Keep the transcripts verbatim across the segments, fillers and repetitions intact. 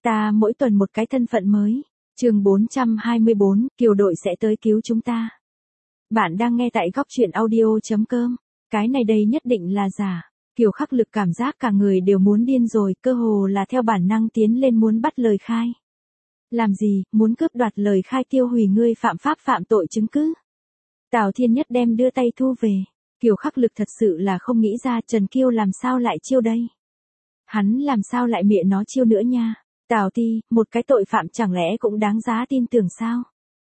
Ta mỗi tuần một cái thân phận mới. Chương bốn trăm hai mươi bốn, Kiều đội sẽ tới cứu chúng ta. Bạn đang nghe tại góc truyện audio chấm com. Cái này đây nhất định là giả. Kiều Khắc Lực cảm giác cả người đều muốn điên rồi, cơ hồ là theo bản năng tiến lên muốn bắt lời khai. Làm gì, muốn cướp đoạt lời khai tiêu hủy ngươi phạm pháp phạm tội chứng cứ. Tào Thiên Nhất đem đưa tay thu về. Kiều Khắc Lực thật sự là không nghĩ ra Trần Kiêu làm sao lại chiêu đây. Hắn làm sao lại mẹ nó chiêu nữa nha. Tào Ti, một cái tội phạm chẳng lẽ cũng đáng giá tin tưởng sao?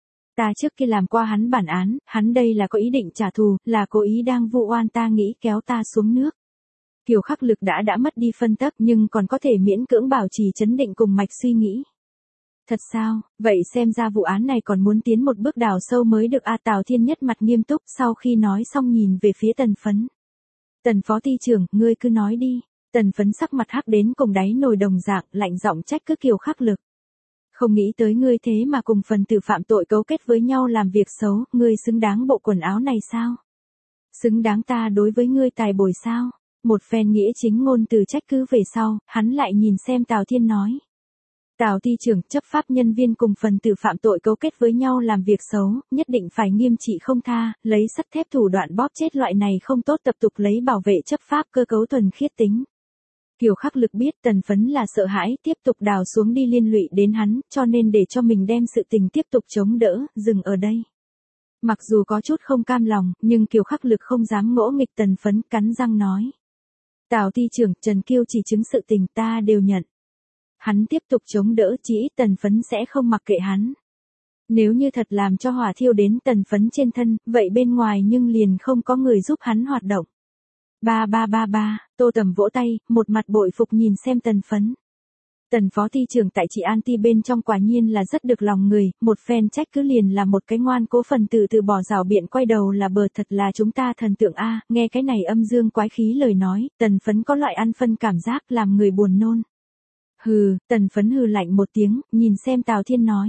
Ta trước khi làm qua hắn bản án, hắn đây là có ý định trả thù, là cố ý đang vu oan ta nghĩ kéo ta xuống nước. Kiều Khắc Lực đã đã mất đi phân tắc nhưng còn có thể miễn cưỡng bảo trì chấn định cùng mạch suy nghĩ. Thật sao, vậy xem ra vụ án này còn muốn tiến một bước đào sâu mới được a. Tào Thiên Nhất mặt nghiêm túc sau khi nói xong nhìn về phía Tần Phấn. Tần phó ty trưởng, ngươi cứ nói đi. Tần Phấn sắc mặt hắc đến cùng đáy nồi đồng dạng, lạnh giọng trách cứ Kiều Khắc Lực. Không nghĩ tới ngươi thế mà cùng phần tử phạm tội cấu kết với nhau làm việc xấu, ngươi xứng đáng bộ quần áo này sao? Xứng đáng ta đối với ngươi tài bồi sao? Một phen nghĩa chính ngôn từ trách cứ về sau, hắn lại nhìn xem Tào Thiên nói. Tào ty trưởng, chấp pháp nhân viên cùng phần tử phạm tội cấu kết với nhau làm việc xấu, nhất định phải nghiêm trị không tha, lấy sắt thép thủ đoạn bóp chết loại này không tốt tập tục lấy bảo vệ chấp pháp cơ cấu thuần khiết tính. Kiều Khắc Lực biết Tần Phấn là sợ hãi tiếp tục đào xuống đi liên lụy đến hắn, cho nên để cho mình đem sự tình tiếp tục chống đỡ, dừng ở đây. Mặc dù có chút không cam lòng, nhưng Kiều Khắc Lực không dám ngỗ nghịch Tần Phấn, cắn răng nói. Tào ty trưởng, Trần Kiêu chỉ chứng sự tình ta đều nhận. Hắn tiếp tục chống đỡ chỉ ít Tần Phấn sẽ không mặc kệ hắn. Nếu như thật làm cho hỏa thiêu đến Tần Phấn trên thân, vậy bên ngoài nhưng liền không có người giúp hắn hoạt động. Ba ba ba ba, Tô Tầm vỗ tay, một mặt bội phục nhìn xem Tần Phấn. Tần phó ty trưởng tại chị An Ti bên trong quả nhiên là rất được lòng người, một phen trách cứ liền là một cái ngoan cố phần tử từ bỏ rào biện quay đầu là bờ, thật là chúng ta thần tượng a. Nghe cái này âm dương quái khí lời nói, Tần Phấn có loại ăn phân cảm giác làm người buồn nôn. Hừ, Tần Phấn hừ lạnh một tiếng, nhìn xem Tào Thiên nói.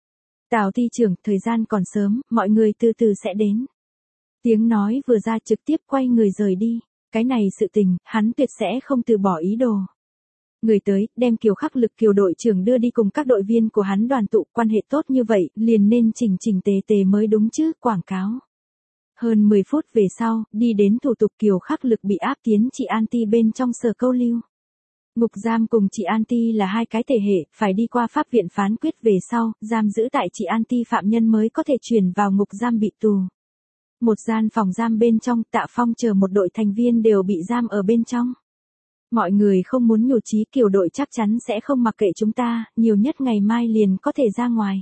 Tào ty trưởng, thời gian còn sớm, mọi người từ từ sẽ đến. Tiếng nói vừa ra trực tiếp quay người rời đi. Cái này sự tình, hắn tuyệt sẽ không từ bỏ ý đồ. Người tới, đem Kiều Khắc Lực Kiều đội trưởng đưa đi cùng các đội viên của hắn đoàn tụ, quan hệ tốt như vậy, liền nên chỉnh chỉnh tề tề mới đúng chứ, quảng cáo. Hơn mười phút về sau, đi đến thủ tục Kiều Khắc Lực bị áp tiến chị An Ti bên trong sở câu lưu. Ngục giam cùng chị An Ti là hai cái thể hệ, phải đi qua pháp viện phán quyết về sau, giam giữ tại chị An Ti phạm nhân mới có thể chuyển vào ngục giam bị tù. Một gian phòng giam bên trong, Tạ Phong chờ một đội thành viên đều bị giam ở bên trong. Mọi người không muốn nhụt chí, Kiều đội chắc chắn sẽ không mặc kệ chúng ta, nhiều nhất ngày mai liền có thể ra ngoài.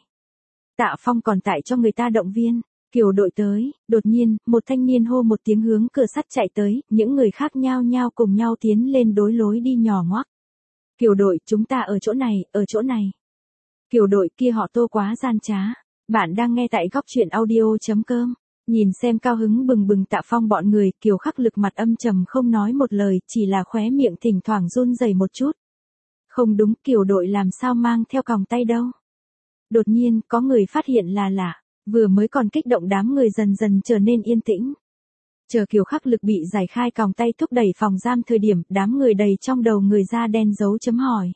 Tạ Phong còn tại cho người ta động viên. Kiều đội tới, đột nhiên, một thanh niên hô một tiếng hướng cửa sắt chạy tới, những người khác nhao nhao cùng nhau tiến lên đối lối đi nhỏ ngoác. Kiều đội, chúng ta ở chỗ này, ở chỗ này. Kiều đội kia họ Tô quá gian trá. Bạn đang nghe tại góc truyện audio chấm com. Nhìn xem cao hứng bừng bừng Tạ Phong bọn người, Kiều Khắc Lực mặt âm trầm không nói một lời, chỉ là khóe miệng thỉnh thoảng run rẩy một chút. Không đúng, Kiều đội làm sao mang theo còng tay đâu. Đột nhiên, có người phát hiện là lạ, vừa mới còn kích động đám người dần dần trở nên yên tĩnh. Chờ Kiều Khắc Lực bị giải khai còng tay thúc đẩy phòng giam thời điểm, đám người đầy trong đầu người da đen dấu chấm hỏi.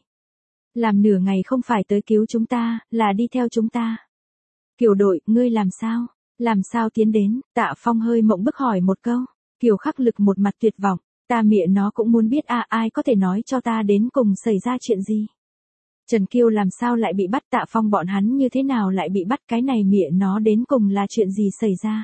Làm nửa ngày không phải tới cứu chúng ta, là đi theo chúng ta. Kiều đội, ngươi làm sao? Làm sao tiến đến? Tạ Phong hơi mộng bức hỏi một câu. Kiều Khắc Lực một mặt tuyệt vọng. Ta mẹ nó cũng muốn biết à, ai có thể nói cho ta đến cùng xảy ra chuyện gì? Trần Kiêu làm sao lại bị bắt, Tạ Phong bọn hắn như thế nào lại bị bắt, cái này mẹ nó đến cùng là chuyện gì xảy ra?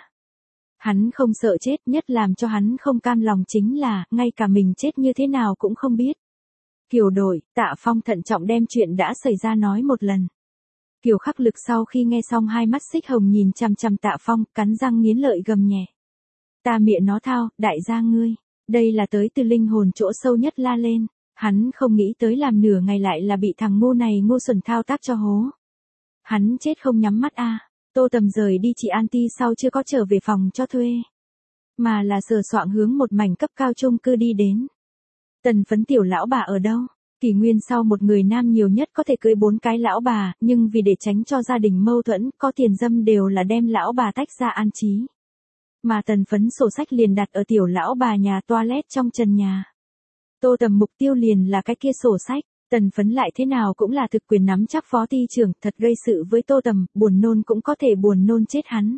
Hắn không sợ chết, nhất làm cho hắn không cam lòng chính là, ngay cả mình chết như thế nào cũng không biết. Kiều đội, Tạ Phong thận trọng đem chuyện đã xảy ra nói một lần. Kiều Khắc Lực sau khi nghe xong hai mắt xích hồng nhìn chằm chằm Tạ Phong, cắn răng nghiến lợi gầm nhẹ. Ta mẹ nó thao, đại gia ngươi, đây là tới từ linh hồn chỗ sâu nhất la lên, hắn không nghĩ tới làm nửa ngày lại là bị thằng ngu này ngu xuẩn thao tác cho hố. Hắn chết không nhắm mắt a. Tô Tầm rời đi chị An Ti sau chưa có trở về phòng cho thuê, mà là sờ soạng hướng một mảnh cấp cao chung cư đi đến. Tần Phấn tiểu lão bà ở đâu? Kỷ nguyên sau một người nam nhiều nhất có thể cưới bốn cái lão bà, nhưng vì để tránh cho gia đình mâu thuẫn, có tiền dâm đều là đem lão bà tách ra an trí. Mà Tần Phấn sổ sách liền đặt ở tiểu lão bà nhà toilet trong trần nhà. Tô Tầm mục tiêu liền là cái kia sổ sách. Tần Phấn lại thế nào cũng là thực quyền nắm chắc phó ty trưởng, thật gây sự với Tô Tầm, buồn nôn cũng có thể buồn nôn chết hắn.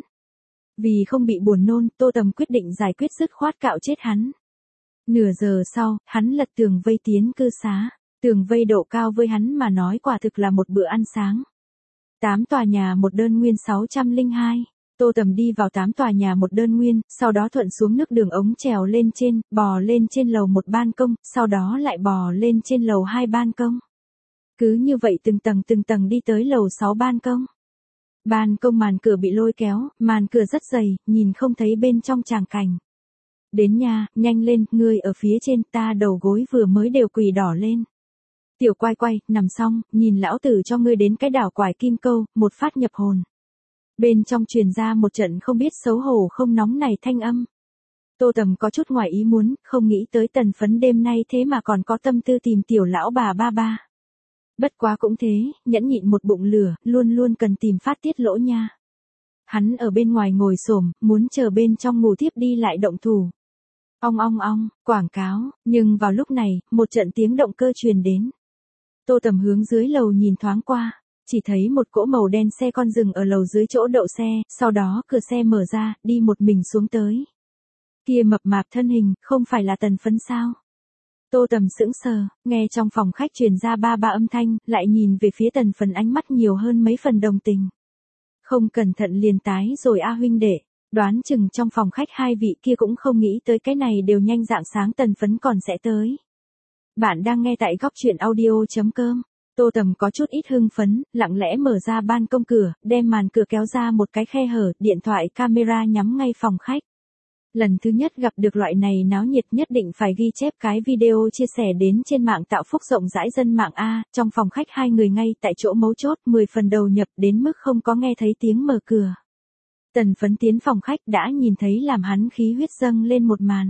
Vì không bị buồn nôn, Tô Tầm quyết định giải quyết dứt khoát cạo chết hắn. Nửa giờ sau, hắn lật tường vây tiến cư xá. Tường vây độ cao với hắn mà nói quả thực là một bữa ăn sáng. Tám tòa nhà một đơn nguyên sáu trăm lẻ hai. Tô Tầm đi vào tám tòa nhà một đơn nguyên, sau đó thuận xuống nước đường ống trèo lên trên, bò lên trên lầu một ban công, sau đó lại bò lên trên lầu hai ban công. Cứ như vậy từng tầng từng tầng đi tới lầu sáu ban công. Ban công màn cửa bị lôi kéo, màn cửa rất dày, nhìn không thấy bên trong tràng cảnh. Đến nhà, nhanh lên, ngươi ở phía trên, ta đầu gối vừa mới đều quỳ đỏ lên. Tiểu Quay Quay, nằm xong, nhìn lão tử cho ngươi đến cái đảo quải kim câu, một phát nhập hồn. Bên trong truyền ra một trận không biết xấu hổ không nóng này thanh âm. Tô Tầm có chút ngoài ý muốn, không nghĩ tới Tần Phấn đêm nay thế mà còn có tâm tư tìm tiểu lão bà ba ba. Bất quá cũng thế, nhẫn nhịn một bụng lửa, luôn luôn cần tìm phát tiết lỗ nha. Hắn ở bên ngoài ngồi xổm, muốn chờ bên trong ngủ tiếp đi lại động thủ. Ong ong ong, quảng cáo, nhưng vào lúc này, một trận tiếng động cơ truyền đến. Tô Tầm hướng dưới lầu nhìn thoáng qua, chỉ thấy một cỗ màu đen xe con dừng ở lầu dưới chỗ đậu xe, sau đó cửa xe mở ra, đi một mình xuống tới. Kia mập mạp thân hình, không phải là Tần Phấn sao? Tô Tầm sững sờ, nghe trong phòng khách truyền ra ba ba âm thanh, lại nhìn về phía Tần Phấn ánh mắt nhiều hơn mấy phần đồng tình. Không cẩn thận liền tái rồi a huynh đệ, đoán chừng trong phòng khách hai vị kia cũng không nghĩ tới cái này đều nhanh rạng sáng Tần Phấn còn sẽ tới. Bạn đang nghe tại góc truyện audio.com. Tô Tầm có chút ít hưng phấn, lặng lẽ mở ra ban công cửa, đem màn cửa kéo ra một cái khe hở, điện thoại camera nhắm ngay phòng khách. Lần thứ nhất gặp được loại này náo nhiệt nhất định phải ghi chép cái video chia sẻ đến trên mạng tạo phúc rộng rãi dân mạng A, trong phòng khách hai người ngay tại chỗ mấu chốt, mười phần đầu nhập đến mức không có nghe thấy tiếng mở cửa. Tần Phấn tiến phòng khách đã nhìn thấy làm hắn khí huyết dâng lên một màn.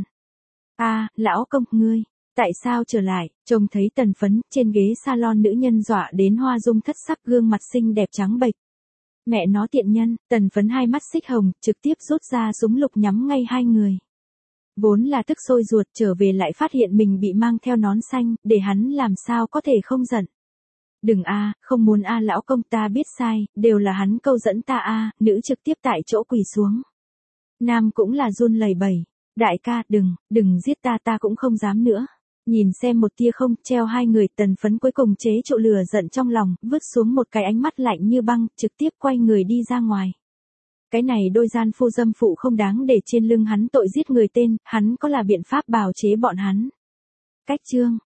A, lão công, ngươi, tại sao trở lại? Trông thấy Tần Phấn, trên ghế salon nữ nhân dọa đến hoa dung thất sắc, gương mặt xinh đẹp trắng bệch. Mẹ nó tiện nhân, Tần Phấn hai mắt xích hồng, trực tiếp rút ra súng lục nhắm ngay hai người. Vốn là tức sôi ruột, trở về lại phát hiện mình bị mang theo nón xanh, để hắn làm sao có thể không giận. Đừng a, không muốn a lão công, ta biết sai, đều là hắn câu dẫn ta a, nữ trực tiếp tại chỗ quỳ xuống. Nam cũng là run lẩy bẩy, đại ca, đừng, đừng giết ta, ta cũng không dám nữa. Nhìn xem một tia không, treo hai người, Tần Phấn cuối cùng chế trụ lửa giận trong lòng, vứt xuống một cái ánh mắt lạnh như băng, trực tiếp quay người đi ra ngoài. Cái này đôi gian phu dâm phụ không đáng để trên lưng hắn tội giết người tên, hắn có là biện pháp bào chế bọn hắn. Cách chương